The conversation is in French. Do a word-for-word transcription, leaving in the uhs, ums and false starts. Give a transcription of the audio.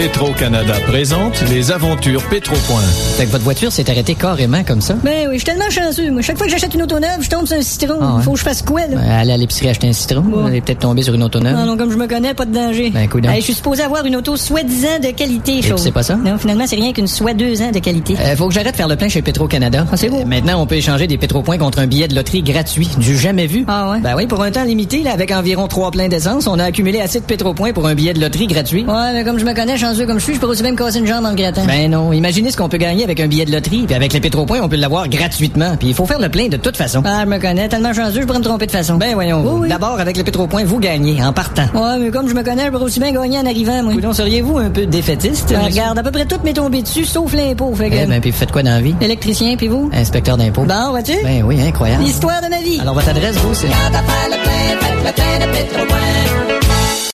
Petro-Canada présente les aventures Petro-Point. Fait que votre voiture s'est arrêtée carrément comme ça? Ben oui, je suis tellement chanceux. Moi, chaque fois que j'achète une auto neuve, je tombe sur un citron. Ah ouais. Faut que je fasse quoi, là? Ben, aller à l'épicerie acheter un citron. Bon. Vous allez peut-être tomber sur une auto neuve. Non, non, comme je me connais, pas de danger. Ben, coudonc. Hey, je suis supposé avoir une auto soi-disant de qualité, Et chose. puis c'est pas ça? Non, finalement, c'est rien qu'une soit deux ans de qualité. Euh, faut que j'arrête de faire le plein chez Petro-Canada. Ah, c'est beau. Euh, maintenant, on peut échanger des Petro-Points contre un billet de loterie gratuit. Du jamais vu. Ah ouais? Ben oui, pour un temps limité, là, avec environ trois pleins d'essence, on a accumulé assez de Petro-Points pour un billet de loterie gratuit. Ouais, mais comme je me connais, chanceux comme je suis, je pourrais aussi même casser une jambe en le grattant. Ben non, imaginez ce qu'on peut gagner avec un billet de loterie, puis avec les Petro-Points, on peut l'avoir gratuitement. Puis il faut faire le plein de toute façon. Ah, je me connais, tellement chanceux, je pourrais me tromper de façon. Ben voyons. Oui, oui. D'abord, avec les Petro-Points, vous gagnez en partant. Ouais, mais comme je me connais, je pourrais aussi bien gagner en arrivant, moi. Coudonc, seriez-vous un peu défaitiste? Ah, monsieur? regarde, à peu près toutes m'est tombées dessus, sauf l'impôt, fait que... Eh ben, puis vous faites quoi dans la vie? Électricien, puis vous? Inspecteur d'impôt. Bon, vois-tu? Ben oui, incroyable. L'histoire de ma vie. Alors, votre adresse, vous, c'est... Quand t'as fait le plein, faites le plein de Petro-Point.